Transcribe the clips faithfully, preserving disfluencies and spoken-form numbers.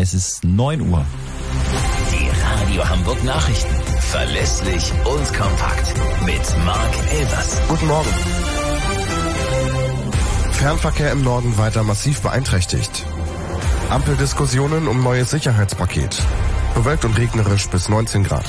Es ist neun Uhr. Die Radio Hamburg Nachrichten. Verlässlich und kompakt. Mit Marc Elvers. Guten Morgen. Fernverkehr im Norden weiter massiv beeinträchtigt. Ampeldiskussionen um neues Sicherheitspaket. Bewölkt und regnerisch bis neunzehn Grad.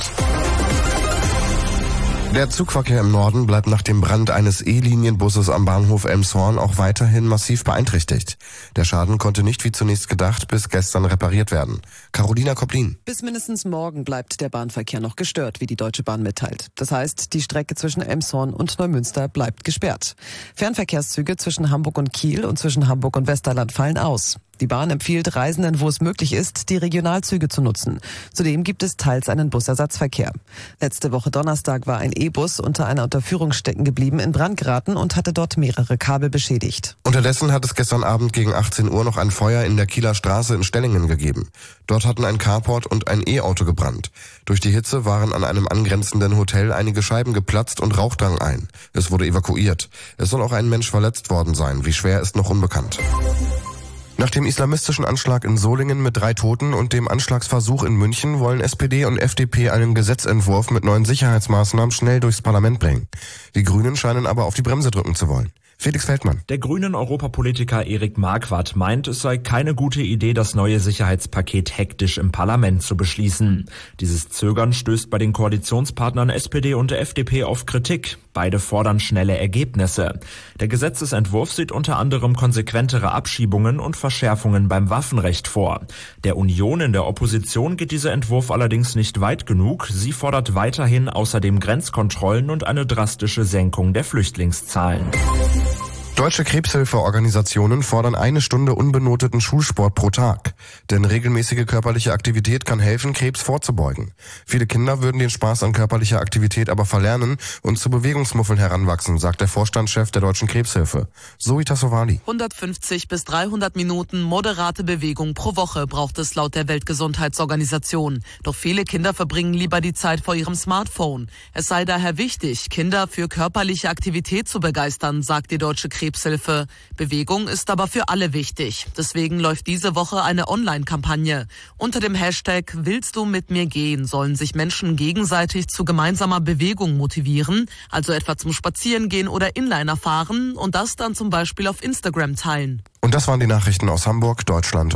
Der Zugverkehr im Norden bleibt nach dem Brand eines E-Linienbusses am Bahnhof Elmshorn auch weiterhin massiv beeinträchtigt. Der Schaden konnte nicht wie zunächst gedacht bis gestern repariert werden. Carolina Koplin. Bis mindestens morgen bleibt der Bahnverkehr noch gestört, wie die Deutsche Bahn mitteilt. Das heißt, die Strecke zwischen Elmshorn und Neumünster bleibt gesperrt. Fernverkehrszüge zwischen Hamburg und Kiel und zwischen Hamburg und Westerland fallen aus. Die Bahn empfiehlt Reisenden, wo es möglich ist, die Regionalzüge zu nutzen. Zudem gibt es teils einen Busersatzverkehr. Letzte Woche Donnerstag war ein E-Bus unter einer Unterführung stecken geblieben, in Brand geraten und hatte dort mehrere Kabel beschädigt. Unterdessen hat es gestern Abend gegen achtzehn Uhr noch ein Feuer in der Kieler Straße in Stellingen gegeben. Dort hatten ein Carport und ein E-Auto gebrannt. Durch die Hitze waren an einem angrenzenden Hotel einige Scheiben geplatzt und Rauch drang ein. Es wurde evakuiert. Es soll auch ein Mensch verletzt worden sein. Wie schwer ist noch unbekannt. Nach dem islamistischen Anschlag in Solingen mit drei Toten und dem Anschlagsversuch in München wollen S P D und F D P einen Gesetzentwurf mit neuen Sicherheitsmaßnahmen schnell durchs Parlament bringen. Die Grünen scheinen aber auf die Bremse drücken zu wollen. Felix Feldmann. Der grünen Europapolitiker Erik Marquardt meint, es sei keine gute Idee, das neue Sicherheitspaket hektisch im Parlament zu beschließen. Dieses Zögern stößt bei den Koalitionspartnern S P D und F D P auf Kritik. Beide fordern schnelle Ergebnisse. Der Gesetzesentwurf sieht unter anderem konsequentere Abschiebungen und Verschärfungen beim Waffenrecht vor. Der Union in der Opposition geht dieser Entwurf allerdings nicht weit genug. Sie fordert weiterhin außerdem Grenzkontrollen und eine drastische Senkung der Flüchtlingszahlen. Deutsche Krebshilfeorganisationen fordern eine Stunde unbenoteten Schulsport pro Tag. Denn regelmäßige körperliche Aktivität kann helfen, Krebs vorzubeugen. Viele Kinder würden den Spaß an körperlicher Aktivität aber verlernen und zu Bewegungsmuffeln heranwachsen, sagt der Vorstandschef der Deutschen Krebshilfe. Zoe Tassovali. hundertfünfzig bis dreihundert Minuten moderate Bewegung pro Woche braucht es laut der Weltgesundheitsorganisation. Doch viele Kinder verbringen lieber die Zeit vor ihrem Smartphone. Es sei daher wichtig, Kinder für körperliche Aktivität zu begeistern, sagt die Deutsche Krebshilfe. Krebshilfe. Bewegung ist aber für alle wichtig. Deswegen läuft diese Woche eine Online-Kampagne. Unter dem Hashtag Willst du mit mir gehen sollen sich Menschen gegenseitig zu gemeinsamer Bewegung motivieren, also etwa zum Spazierengehen oder Inliner fahren und das dann zum Beispiel auf Instagram teilen. Und das waren die Nachrichten aus Hamburg, Deutschland